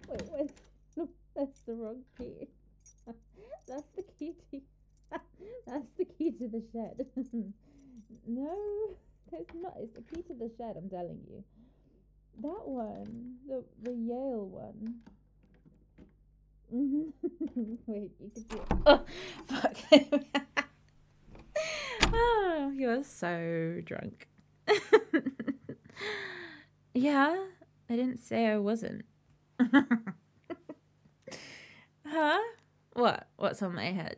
Wait, where's... No, that's the wrong key. That's the key to... That's the key to the shed. No, that's not. It's the key to the shed, I'm telling you. That one. The Yale one. Wait, you could do it. Oh, fuck. Oh, you're so drunk. Yeah, I didn't say I wasn't. Huh? What? What's on my head?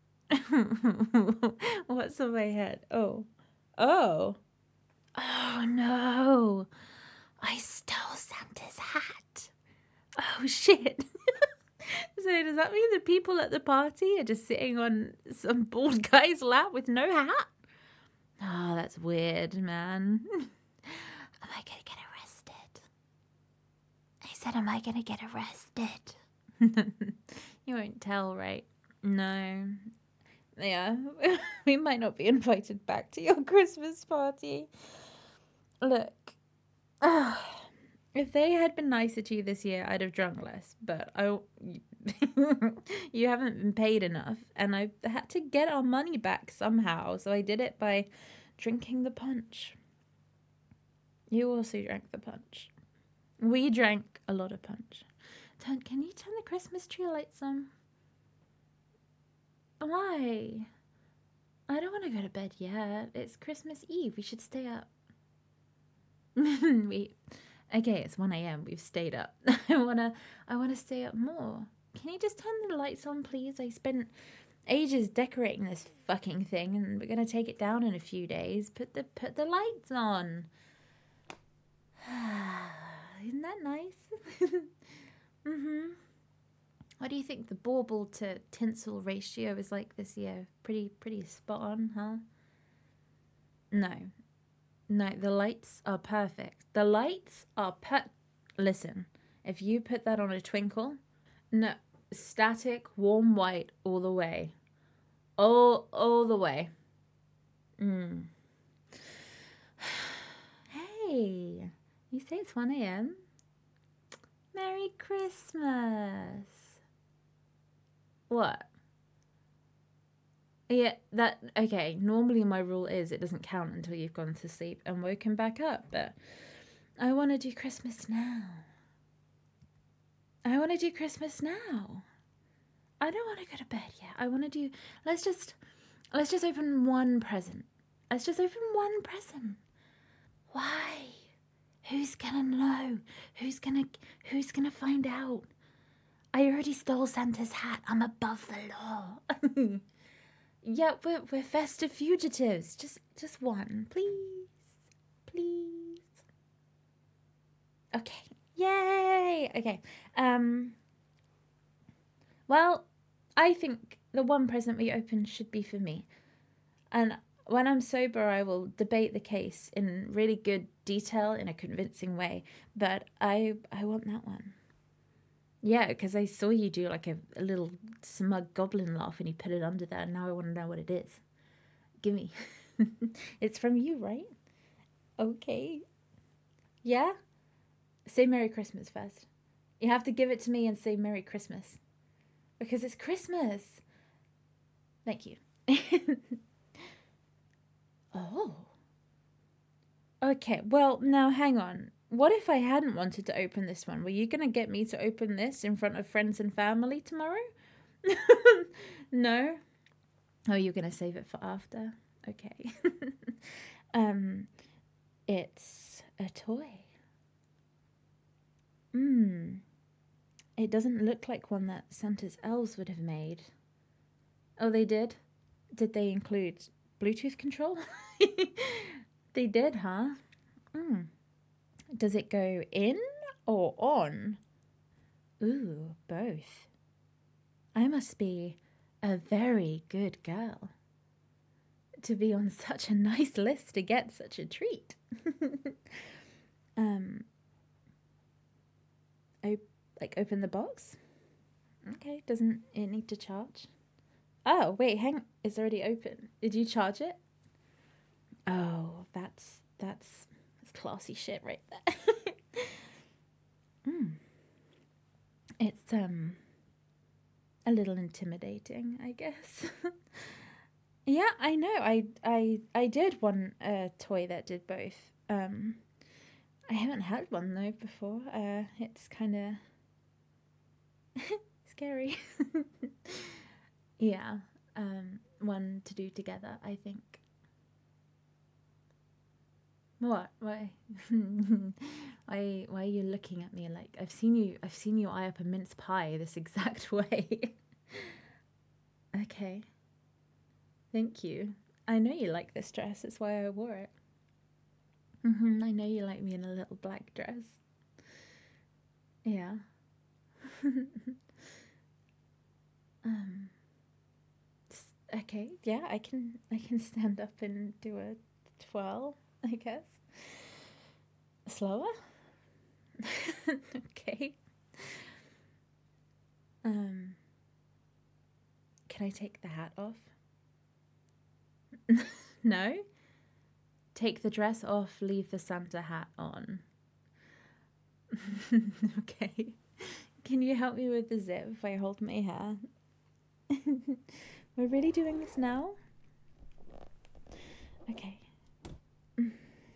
What's on my head? Oh. Oh. Oh no. I stole Santa's hat. Oh shit. So does that mean the people at the party are just sitting on some bald guy's lap with no hat? Oh, that's weird, man. Am I gonna get arrested? I said, am I gonna get arrested? You won't tell, right? No. Yeah, we might not be invited back to your Christmas party. Look, if they had been nicer to you this year, I'd have drunk less. But you haven't been paid enough, and I had to get our money back somehow. So I did it by drinking the punch. You also drank the punch. We drank a lot of punch. Can you turn the Christmas tree lights on? Why? I don't want to go to bed yet. It's Christmas Eve. We should stay up. Okay, it's 1 a.m. We've stayed up. I wanna stay up more. Can you just turn the lights on, please? I spent ages decorating this fucking thing, and we're gonna take it down in a few days. Put the lights on. Isn't that nice? What do you think the bauble to tinsel ratio is like this year? Pretty spot on, huh? No, the lights are perfect. The lights are Listen, if you put that on a twinkle, no, static, warm white all the way. All the way. Hey, you say it's 1 a.m.? Merry Christmas. What? Yeah, okay, normally my rule is it doesn't count until you've gone to sleep and woken back up, but I want to do Christmas now. I want to do Christmas now. I don't want to go to bed yet. I want to do... Let's just open one present. Let's just open one present. Why? Who's gonna know? Who's gonna find out? I already stole Santa's hat. I'm above the law. Yeah, we're festive fugitives. Just one, please. Please. Okay. Yay! Okay. Well, I think the one present we open should be for me. And when I'm sober, I will debate the case in really good detail in a convincing way. But I want that one. Yeah, because I saw you do like a little smug goblin laugh and you put it under there. And now I want to know what it is. Gimme. It's from you, right? Okay. Yeah? Say Merry Christmas first. You have to give it to me and say Merry Christmas. Because it's Christmas. Thank you. Oh. Okay, well, now hang on. What if I hadn't wanted to open this one? Were you going to get me to open this in front of friends and family tomorrow? No? Oh, you're going to save it for after? Okay. It's a toy. It doesn't look like one that Santa's elves would have made. Oh, they did? Did they include Bluetooth control? They did, huh? Does it go in or on? Ooh, both. I must be a very good girl to be on such a nice list to get such a treat. Open the box? Okay, doesn't it need to charge? Oh, wait, hang on. It's already open. Did you charge it? Oh, that's classy shit right there. a little intimidating, I guess. Yeah, I know. I did want a toy that did both. I haven't had one though before. It's kind of scary. Yeah. One to do together, I think. What? Why? Why are you looking at me like I've seen you eye up a mince pie this exact way. Okay. Thank you. I know you like this dress, that's why I wore it. I know you like me in a little black dress. Yeah. Okay, yeah, I can stand up and do a twirl, I guess. Slower? Okay. Can I take the hat off? No? Take the dress off, leave the Santa hat on. Okay. Can you help me with the zip if I hold my hair? We're really doing this now? Okay. Let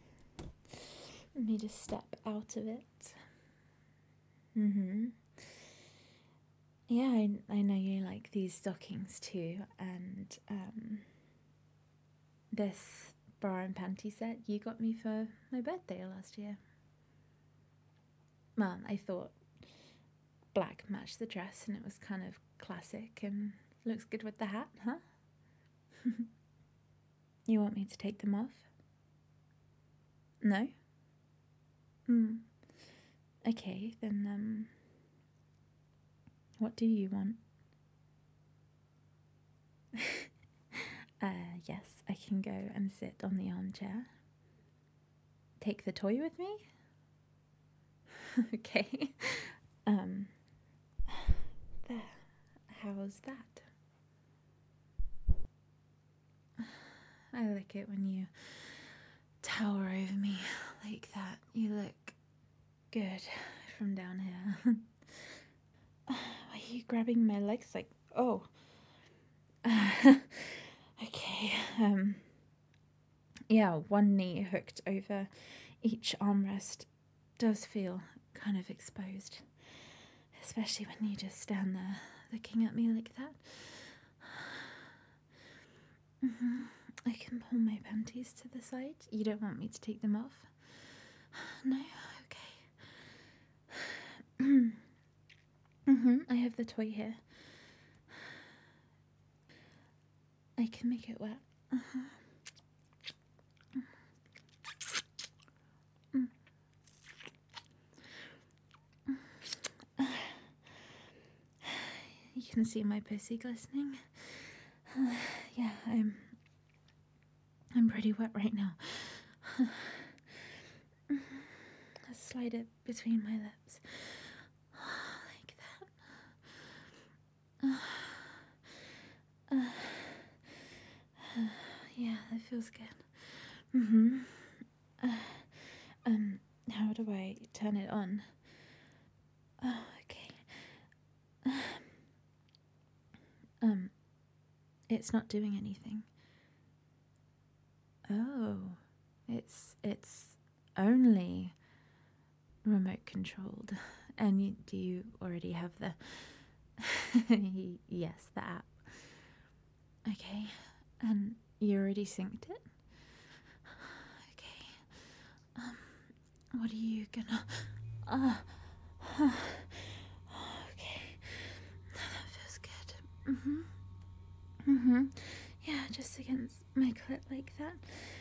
me just step out of it. Yeah, I know you like these stockings too, and this bra and panty set you got me for my birthday last year. Well, I thought black matched the dress and it was kind of classic and looks good with the hat, huh? You want me to take them off? No? Okay, then what do you want? Yes, I can go and sit on the armchair. Take the toy with me? Okay. There. How's that? I like it when you tower over me like that. You look good from down here. Are you grabbing my legs like, oh. Okay, yeah, one knee hooked over each armrest does feel kind of exposed, especially when you just stand there looking at me like that. I can pull my panties to the side. You don't want me to take them off? No? Okay. I have the toy here. I can make it wet. You can see my pussy glistening. Yeah, I'm pretty wet right now. Slide it between my lips. Like that. Yeah, that feels good. How do I turn it on? Oh, okay. It's not doing anything. Oh, it's only remote controlled. And do you already have the yes, the app? Okay, and you already synced it? Okay. What are you gonna okay. That feels good. Yeah, just against my clit like that.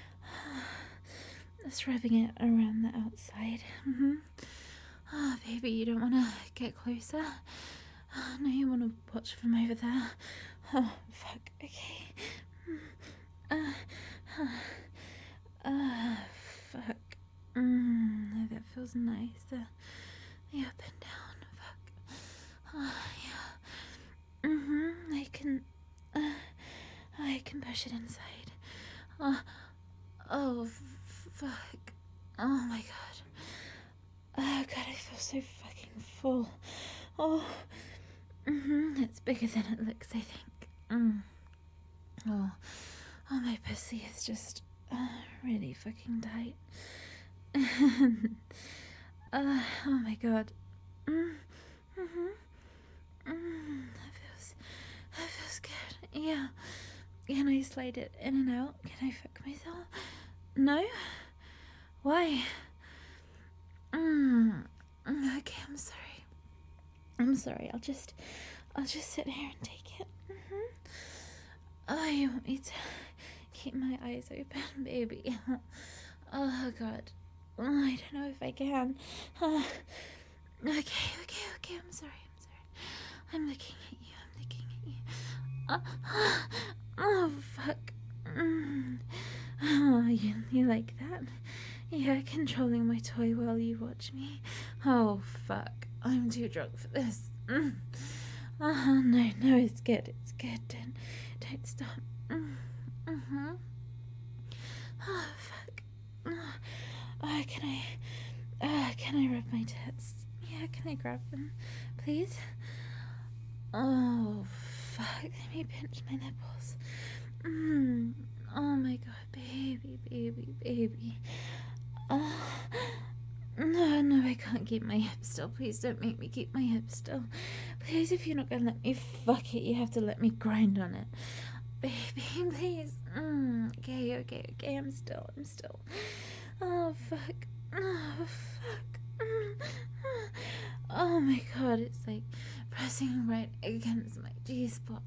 Just rubbing it around the outside. Oh, baby, you don't want to get closer? No, you want to watch from over there? Oh, fuck. Okay. Fuck. That feels nice. The up and down. Fuck. Yeah. I can push it inside. Oh, fuck. Oh my god. Oh god, I feel so fucking full. Oh, It's bigger than it looks, I think. Oh, my pussy is just really fucking tight. Oh my god. That feels good. Yeah. Can I slide it in and out? Can I fuck myself? No? Why? Okay, I'm sorry. I'll just sit here and take it. Oh, you want me to keep my eyes open, baby? Oh god. I don't know if I can. Okay. I'm sorry. I'm looking at you. Oh, fuck. Oh, you like that? Yeah, controlling my toy while you watch me. Oh, fuck. I'm too drunk for this. No, it's good. Don't stop. Oh, fuck. Can I rub my tits? Yeah, can I grab them, please? Oh, fuck. Let me pinch my nipples. Oh my god, baby. No, I can't keep my hips still. Please don't make me keep my hips still. Please, if you're not gonna let me fuck it, you have to let me grind on it. Baby, please. Okay, I'm still. Oh, fuck. Oh my god, it's like pressing right against my G-spot.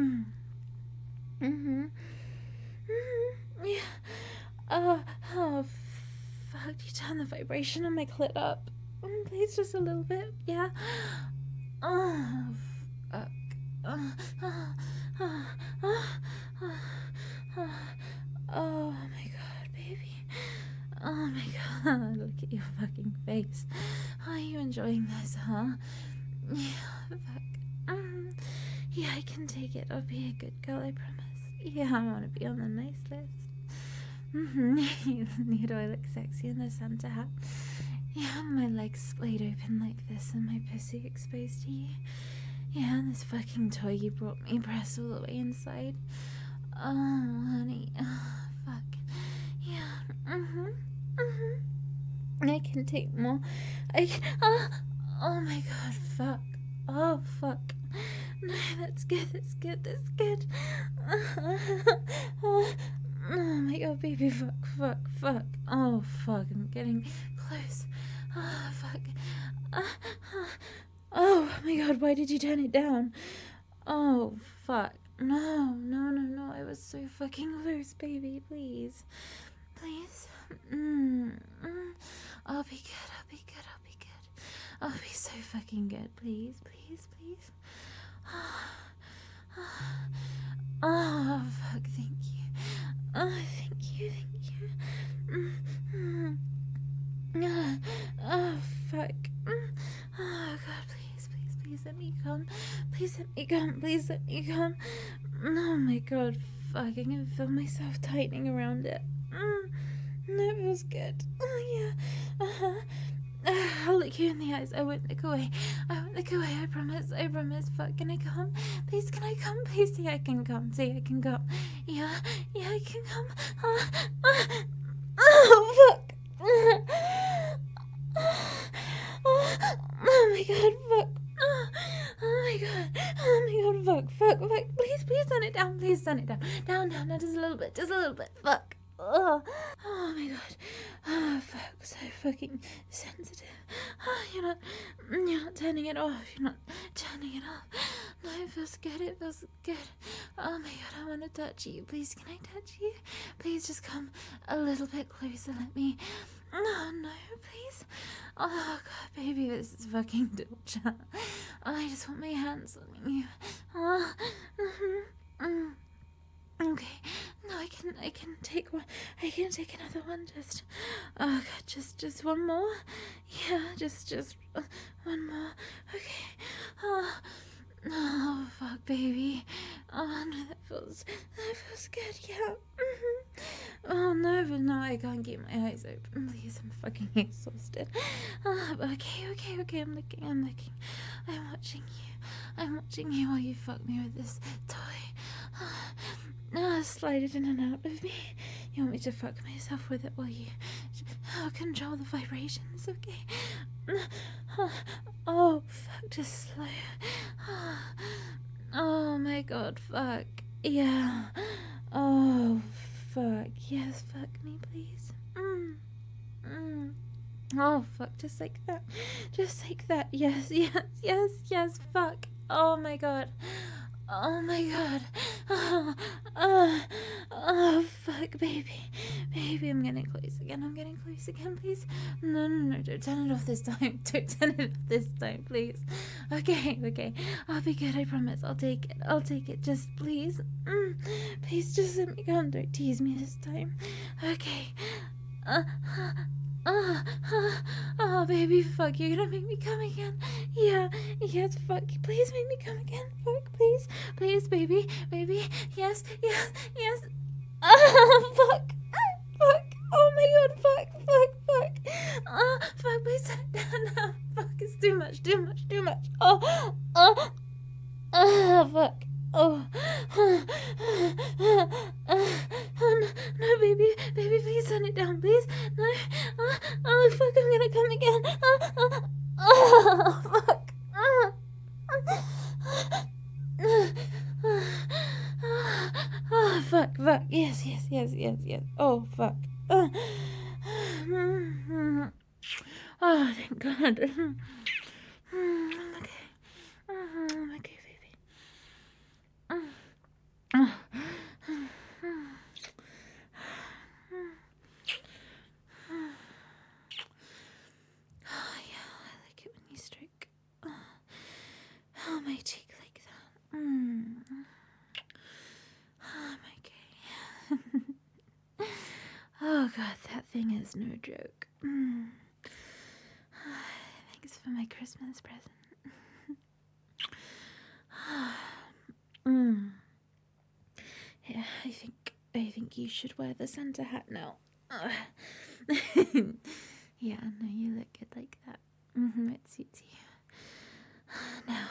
Yeah. Oh, fuck. You turn the vibration on my clit up. Please, just a little bit. Yeah. Oh, fuck. Oh my god, baby. Oh my god, look at your fucking face. Are you enjoying this, huh? Yeah, fuck. Yeah, I can take it. I'll be a good girl, I promise. Yeah, I want to be on the nice list. Do I look sexy in the Santa hat? Yeah, my legs splayed open like this and my pussy exposed to you. Yeah, and this fucking toy you brought me pressed all the way inside. Oh, honey. Oh, fuck. Yeah. I can take more. Oh my god, fuck. Oh, fuck. No, that's good. Oh my god, baby, fuck. Oh, fuck, I'm getting close. Oh, fuck. Oh my god, why did you turn it down? Oh, fuck. No, I was so fucking loose, baby, please. I'll be good. I'll be so fucking good, please. Oh, fuck, thank you. Oh, thank you. Oh, fuck. Oh, God, please let me come. Please let me come. Oh, my God, fuck, I can feel myself tightening around it. That feels good. Oh, yeah. I'll look you in the eyes. I won't look away. I promise. Fuck, can I come? Please, can I come? Please, say I can come. Yeah, I can come. Oh, fuck. Oh my god, fuck. Oh my god, fuck. Please turn it down. Down, just a little bit. Fuck. Oh my god. Oh, fuck, so fucking sensitive. Oh, you're not turning it off. No, it feels good. Oh my god, I want to touch you. Please, can I touch you? Please just come a little bit closer. Let me. No, please. Oh god, baby, this is fucking torture. I just want my hands on you. Okay, no, I can take one. I can take another one. Oh god, just one more. Yeah, just one more. Okay. Oh, fuck, baby. Oh no, that feels good. Yeah. Oh no, I can't keep my eyes open. Please, I'm fucking exhausted. Okay. I'm looking. I'm watching you while you fuck me with this toy. Slide it in and out of me. You want me to fuck myself with it while you control the vibrations, okay? Oh, fuck, just slow. Oh my god, fuck. Yeah. Oh, fuck. Yes, fuck me, please. Oh, fuck, just like that. Just like that. Yes, fuck. Oh my god. Oh my god. Oh, fuck, baby. Baby, I'm getting close again, please. No, don't turn it off this time. Don't turn it off this time, please. Okay. I'll be good, I promise. I'll take it. Just please. Please, just let me go. Don't tease me this time. Okay. Oh, baby, fuck, you're gonna make me come again. Yes, fuck, please make me come again. Fuck, please, baby, yes. Fuck, oh my god, fuck. Fuck, please set it down now. Fuck, it's too much. Fuck. No, baby, please turn it down, please. No, fuck, I'm gonna come again. Fuck. Fuck. Yes. Oh, fuck. Oh, thank God. Okay. Okay, baby. Oh, yeah, I like it when you stroke my cheek like that. Okay. Oh, God, that thing is no joke. Thanks for my Christmas present. Yeah, I think you should wear the Santa hat now. Yeah, no, you look good like that. It suits you. Now,